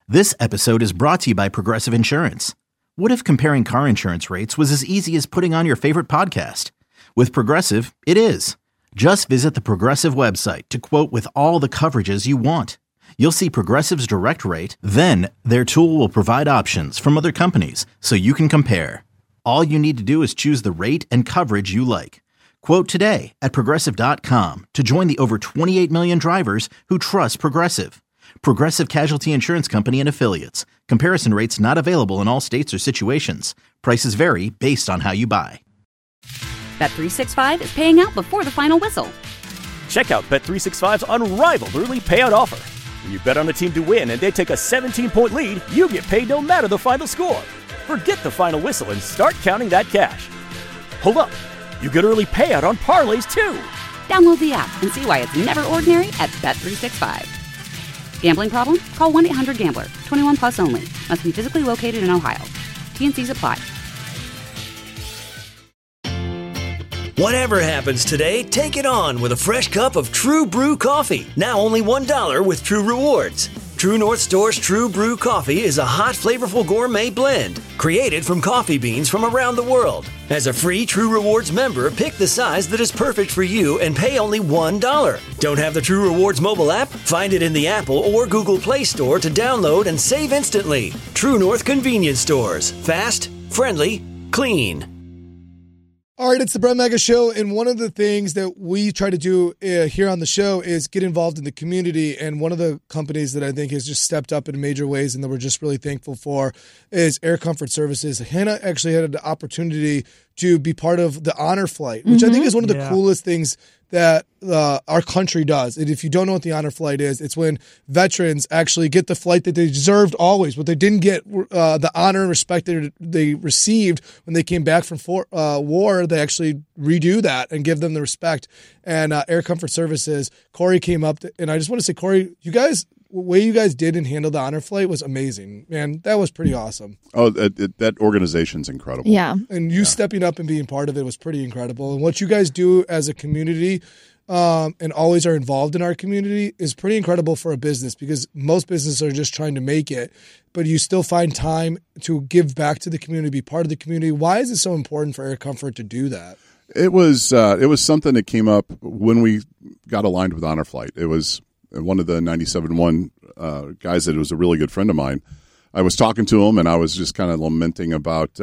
This episode is brought to you by Progressive Insurance. What if comparing car insurance rates was as easy as putting on your favorite podcast? With Progressive, it is. Just visit the Progressive website to quote with all the coverages you want. You'll see Progressive's direct rate, then their tool will provide options from other companies so you can compare. All you need to do is choose the rate and coverage you like. Quote today at Progressive.com to join the over 28 million drivers who trust Progressive. Progressive Casualty Insurance Company and Affiliates. Comparison rates not available in all states or situations. Prices vary based on how you buy. Bet365 is paying out before the final whistle. Check out Bet365's unrivaled early payout offer. When you bet on a team to win and they take a 17-point lead, you get paid no matter the final score. Forget the final whistle and start counting that cash. Hold up. You get early payout on parlays, too. Download the app and see why it's never ordinary at Bet365. Gambling problem? Call 1-800-GAMBLER. 21 plus only. Must be physically located in Ohio. T&Cs apply. Whatever happens today, take it on with a fresh cup of True Brew coffee. Now only $1 with True Rewards. True North Store's True Brew coffee is a hot, flavorful gourmet blend created from coffee beans from around the world. As a free True Rewards member, pick the size that is perfect for you and pay only $1. Don't have the True Rewards mobile app? Find it in the Apple or Google Play Store to download and save instantly. True North Convenience Stores. Fast, friendly, clean. All right, it's the Brett Mega Show, and one of the things that we try to do here on the show is get involved in the community, and one of the companies that I think has just stepped up in major ways and that we're just really thankful for is Air Comfort Services. Hannah actually had the opportunity to be part of the Honor Flight, which I think is one of the coolest things that our country does. And if you don't know what the Honor Flight is, it's when veterans actually get the flight that they deserved always, but they didn't get the honor and respect that they received when they came back from war. They actually redo that and give them the respect. And Air Comfort Services, Corey came up, and I just want to say, Corey, the way you guys did and handled the Honor Flight was amazing, man. That was pretty awesome. Oh, that organization's incredible. Yeah. And you stepping up and being part of it was pretty incredible. And what you guys do as a community and always are involved in our community is pretty incredible for a business, because most businesses are just trying to make it, but you still find time to give back to the community, be part of the community. Why is it so important for Air Comfort to do that? It was something that came up when we got aligned with Honor Flight. It was one of the 97.1 guys that was a really good friend of mine. I was talking to him, and I was just kind of lamenting about,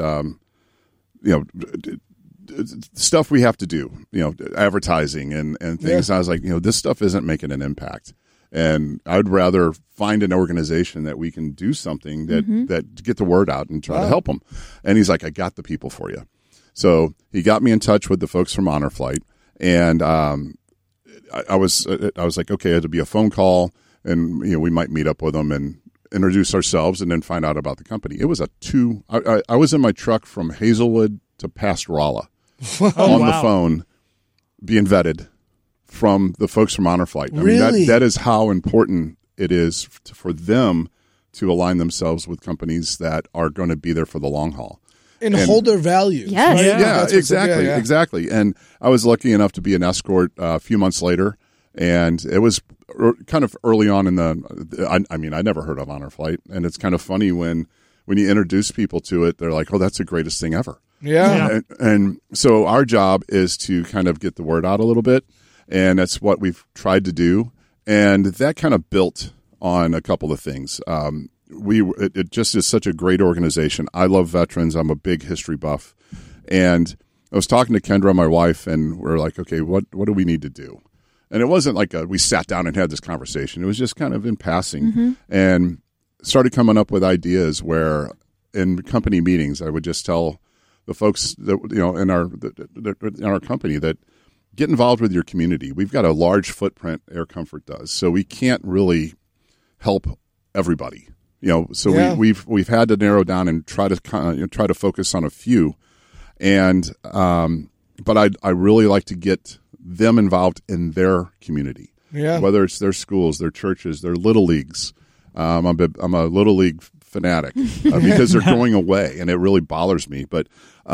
stuff we have to do, advertising and things. Yeah. I was like, this stuff isn't making an impact. And I'd rather find an organization that we can do something that get the word out and try to help them. And he's like, I got the people for you. So he got me in touch with the folks from Honor Flight, and I was like, okay, it'll be a phone call, and we might meet up with them and introduce ourselves, and then find out about the company. It was I was in my truck from Hazelwood to past Rolla the phone, being vetted from the folks from Honor Flight. I mean, that is how important it is for them to align themselves with companies that are going to be there for the long haul. And hold their values. Yes. Right? Yeah, exactly. And I was lucky enough to be an escort a few months later, and it was kind of early on in the. I never heard of Honor Flight, and it's kind of funny when you introduce people to it, they're like, "Oh, that's the greatest thing ever." Yeah. And so our job is to kind of get the word out a little bit, and that's what we've tried to do, and that kind of built on a couple of things. It just is such a great organization. I love veterans. I'm a big history buff. And I was talking to Kendra, my wife, and we're like, okay, what do we need to do? And it wasn't like we sat down and had this conversation. It was just kind of in passing, and started coming up with ideas where in company meetings, I would just tell the folks that, in our company that get involved with your community. We've got a large footprint, Air Comfort does, so we can't really help everybody. We've had to narrow down and try to focus on a few, and but I really like to get them involved in their community, whether it's their schools, their churches, their little leagues. I'm a little league fanatic because they're going away, and it really bothers me. But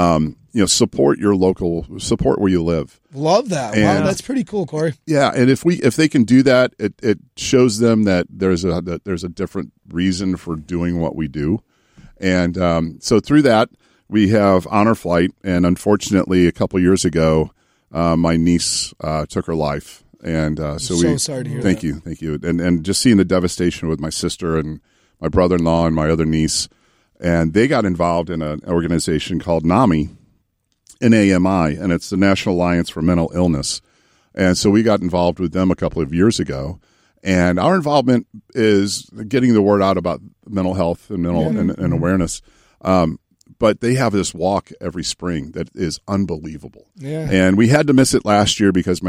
support your local, support where you live. Love that. And, wow, that's pretty cool, Corey. Yeah, and if they can do that, it shows them that there's a different reason for doing what we do, and so through that we have Honor Flight, and unfortunately, a couple years ago, my niece took her life. And so sorry to hear thank that. you. And just seeing the devastation with my sister and my brother-in-law and my other niece, and they got involved in an organization called NAMI, N-A-M-I, and it's the National Alliance for Mental Illness. And so we got involved with them a couple of years ago. And our involvement is getting the word out about mental health and mental and awareness. But they have this walk every spring that is unbelievable. Yeah. And we had to miss it last year because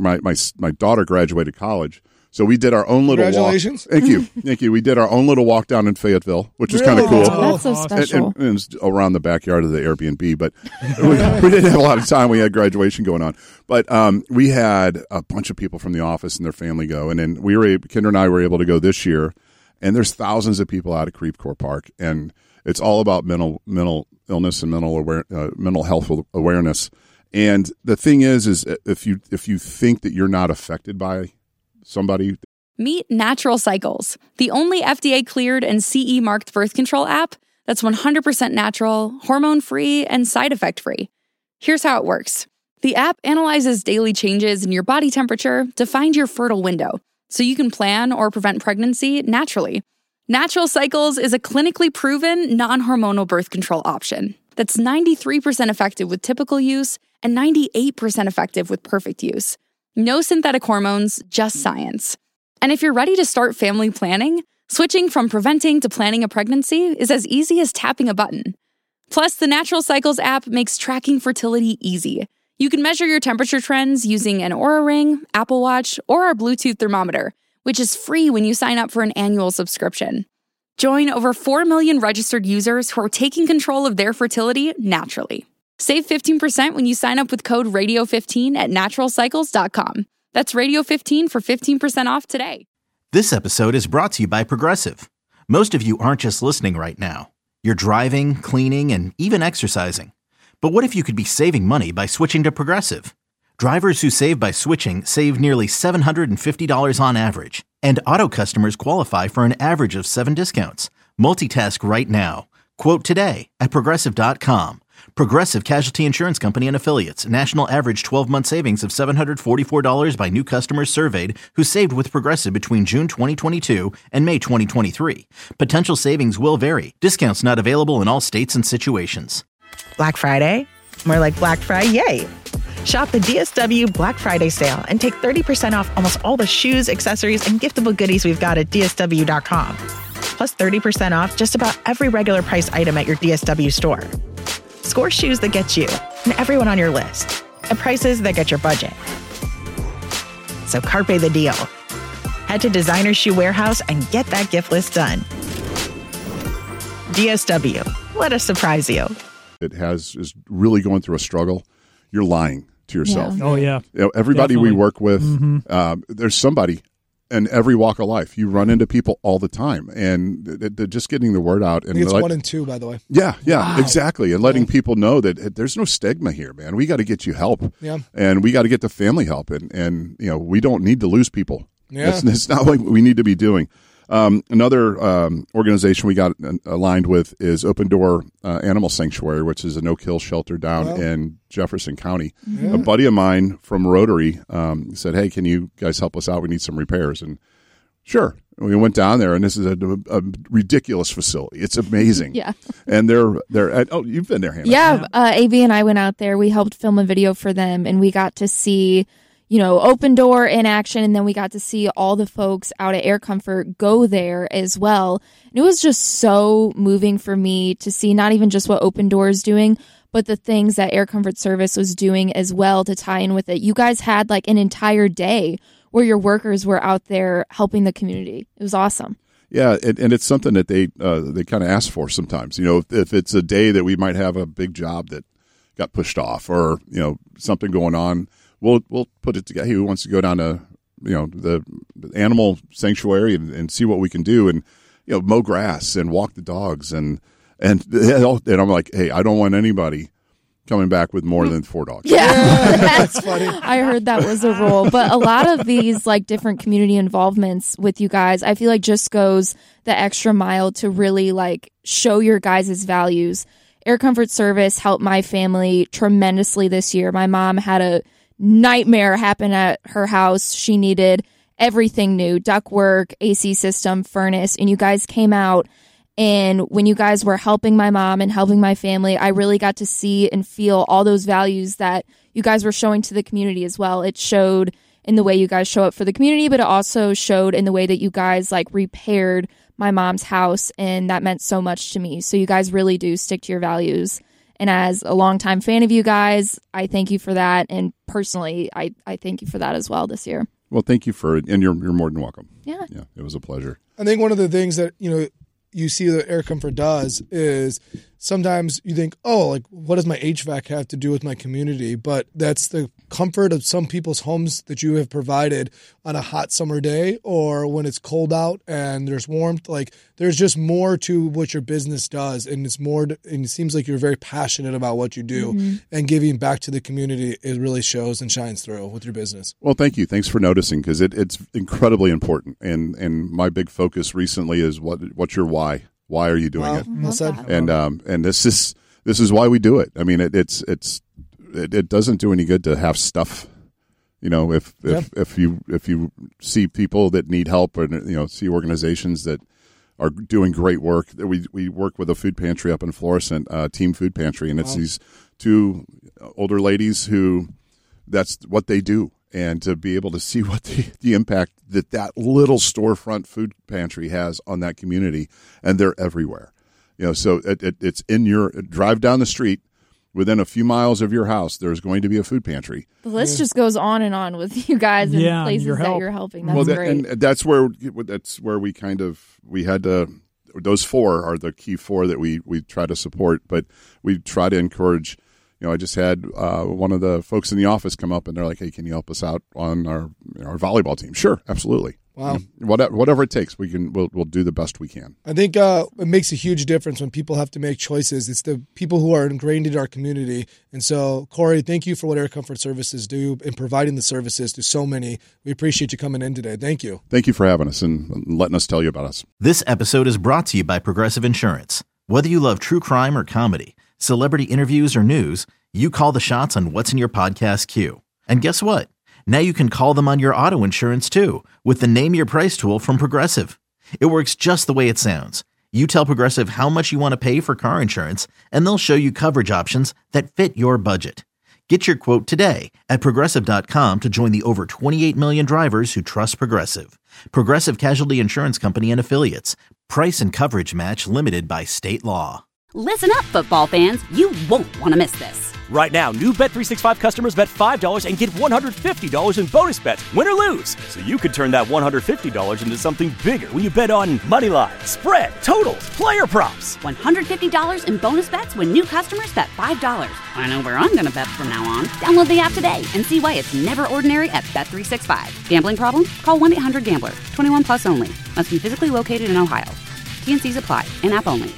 my daughter graduated college. So we did our own little Congratulations. walk. Thank you. We did our own little walk down in Fayetteville, which was kind of cool. That's so special. And it was around the backyard of the Airbnb, but we didn't have a lot of time. We had graduation going on. But we had a bunch of people from the office and their family go. And then Kendra and I were able to go this year. And there's thousands of people out at Creve Coeur Park. And it's all about mental illness and mental health awareness. And the thing is if you think that you're not affected by somebody. Meet Natural Cycles, the only FDA-cleared and CE-marked birth control app that's 100% natural, hormone-free, and side effect-free. Here's how it works. The app analyzes daily changes in your body temperature to find your fertile window, so you can plan or prevent pregnancy naturally. Natural Cycles is a clinically proven, non-hormonal birth control option that's 93% effective with typical use and 98% effective with perfect use. No synthetic hormones, just science. And if you're ready to start family planning, switching from preventing to planning a pregnancy is as easy as tapping a button. Plus, the Natural Cycles app makes tracking fertility easy. You can measure your temperature trends using an Oura Ring, Apple Watch, or our Bluetooth thermometer, which is free when you sign up for an annual subscription. Join over 4 million registered users who are taking control of their fertility naturally. Save 15% when you sign up with code RADIO15 at naturalcycles.com. That's Radio15 for 15% off today. This episode is brought to you by Progressive. Most of you aren't just listening right now. You're driving, cleaning, and even exercising. But what if you could be saving money by switching to Progressive? Drivers who save by switching save nearly $750 on average. And auto customers qualify for an average of 7 discounts. Multitask right now. Quote today at Progressive.com. Progressive Casualty Insurance Company and Affiliates. National average 12-month savings of $744 by new customers surveyed who saved with Progressive between June 2022 and May 2023. Potential savings will vary. Discounts not available in all states and situations. Black Friday? More like Black Friday, yay! Shop the DSW Black Friday sale and take 30% off almost all the shoes, accessories, and giftable goodies we've got at DSW.com. Plus 30% off just about every regular price item at your DSW store. Score shoes that get you and everyone on your list at prices that get your budget. So carpe the deal. Head to Designer Shoe Warehouse and get that gift list done. DSW, let us surprise you. Is really going through a struggle. You're lying to yourself. Yeah. Oh, yeah. Everybody Definitely. we work with, there's somebody in every walk of life. You run into people all the time, and they're just getting the word out. I think it's 1 and 2, by the way. Yeah, Wow. exactly. And letting people know that there's no stigma here, man. We got to get you help. Yeah. And we got to get the family help. And we don't need to lose people. Yeah. It's not what we need to be doing. Another organization we got aligned with is Open Door Animal Sanctuary, which is a no-kill shelter down in Jefferson County. Yeah. A buddy of mine from Rotary said, hey, can you guys help us out? We need some repairs. And sure. We went down there, and this is a ridiculous facility. It's amazing. Yeah. And they're at, you've been there, Hannah. Yeah. AB and I went out there. We helped film a video for them, and we got to see Open Door in action, and then we got to see all the folks out at Air Comfort go there as well. And it was just so moving for me to see not even just what Open Door is doing, but the things that Air Comfort Service was doing as well to tie in with it. You guys had like an entire day where your workers were out there helping the community. It was awesome. Yeah, and it's something that they kind of ask for sometimes. If it's a day that we might have a big job that got pushed off, or something going on, we'll put it together. Who wants to go down to the animal sanctuary and see what we can do? And mow grass and walk the dogs. And I'm like, hey, I don't want anybody coming back with more than 4 dogs. Yeah. That's funny. I heard that was a rule. But a lot of these like different community involvements with you guys, I feel like just goes the extra mile to really like show your guys' values. Air Comfort Service helped my family tremendously this year. My mom had a nightmare happen at her house. She needed everything new, ductwork, AC system, furnace, and you guys came out. And when you guys were helping my mom and helping my family, I really got to see and feel all those values that you guys were showing to the community as well. It showed in the way you guys show up for the community, but it also showed in the way that you guys like repaired my mom's house. And that meant so much to me. So you guys really do stick to your values. And as a longtime fan of you guys, I thank you for that. And personally, I thank you for that as well this year. Well, thank you for it. And you're more than welcome. Yeah. Yeah, it was a pleasure. I think one of the things that, you see that Air Comfort does is sometimes you think, oh, like what does my HVAC have to do with my community? But that's the comfort of some people's homes that you have provided on a hot summer day or when it's cold out and there's warmth. Like there's just more to what your business does, and it's more. And it seems like you're very passionate about what you do, and giving back to the community. It really shows and shines through with your business. Well, thank you. Thanks for noticing, because it's incredibly important. And my big focus recently is what's your why? Why are you doing it? Well said. And this is why we do it. I mean, it doesn't do any good to have stuff. If you see people that need help, or see organizations that are doing great work. We work with a food pantry up in Florissant, Team Food Pantry, and it's these 2 older ladies who that's what they do. And to be able to see what the impact that little storefront food pantry has on that community, and they're everywhere. So it's in your drive down the street, within a few miles of your house, there's going to be a food pantry. The list just goes on and on with you guys and places that you're helping. That's great. And that's where we had to. Those 4 are the key 4 that we try to support, but we try to encourage. I just had one of the folks in the office come up and they're like, "Hey, can you help us out on our volleyball team?" Sure, absolutely. Wow. Whatever it takes, we'll do the best we can. I think it makes a huge difference when people have to make choices. It's the people who are ingrained in our community. And so, Corey, thank you for what Air Comfort Services do and providing the services to so many. We appreciate you coming in today. Thank you. Thank you for having us and letting us tell you about us. This episode is brought to you by Progressive Insurance. Whether you love true crime or comedy, celebrity interviews or news, you call the shots on what's in your podcast queue. And guess what? Now you can call them on your auto insurance too with the Name Your Price tool from Progressive. It works just the way it sounds. You tell Progressive how much you want to pay for car insurance, and they'll show you coverage options that fit your budget. Get your quote today at Progressive.com to join the over 28 million drivers who trust Progressive. Progressive Casualty Insurance Company and Affiliates. Price and coverage match limited by state law. Listen up, football fans. You won't want to miss this. Right now, new Bet365 customers bet $5 and get $150 in bonus bets, win or lose. So you could turn that $150 into something bigger when you bet on money line, spread, totals, player props. $150 in bonus bets when new customers bet $5. I know where I'm going to bet from now on. Download the app today and see why it's never ordinary at Bet365. Gambling problem? Call 1-800-GAMBLER. 21 plus only. Must be physically located in Ohio. T&Cs apply. In-app only.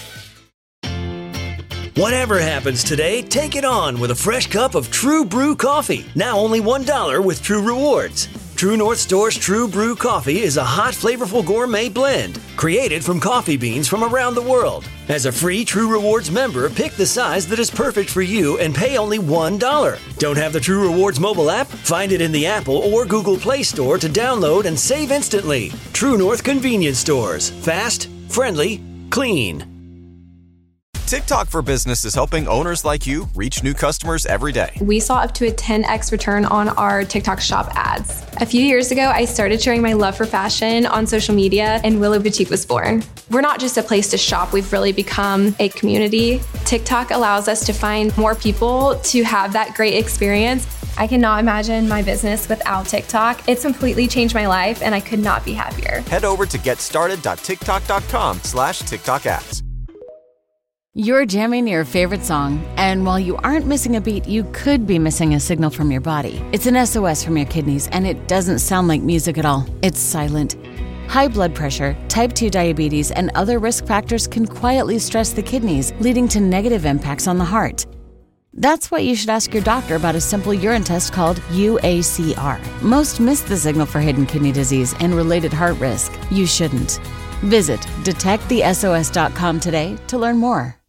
Whatever happens today, take it on with a fresh cup of True Brew coffee. Now only $1 with True Rewards. True North Store's True Brew coffee is a hot, flavorful gourmet blend created from coffee beans from around the world. As a free True Rewards member, pick the size that is perfect for you and pay only $1. Don't have the True Rewards mobile app? Find it in the Apple or Google Play Store to download and save instantly. True North Convenience Stores. Fast, friendly, clean. TikTok for Business is helping owners like you reach new customers every day. We saw up to a 10x return on our TikTok shop ads. A few years ago, I started sharing my love for fashion on social media, and Willow Boutique was born. We're not just a place to shop, we've really become a community. TikTok allows us to find more people to have that great experience. I cannot imagine my business without TikTok. It's completely changed my life, and I could not be happier. Head over to getstarted.tiktok.com/TikTok ads. You're jamming your favorite song, and while you aren't missing a beat, you could be missing a signal from your body. It's an SOS from your kidneys, and it doesn't sound like music at all. It's silent. High blood pressure, type 2 diabetes, and other risk factors can quietly stress the kidneys, leading to negative impacts on the heart. That's why you should ask your doctor about a simple urine test called UACR. Most miss the signal for hidden kidney disease and related heart risk. You shouldn't. Visit detectthesos.com today to learn more.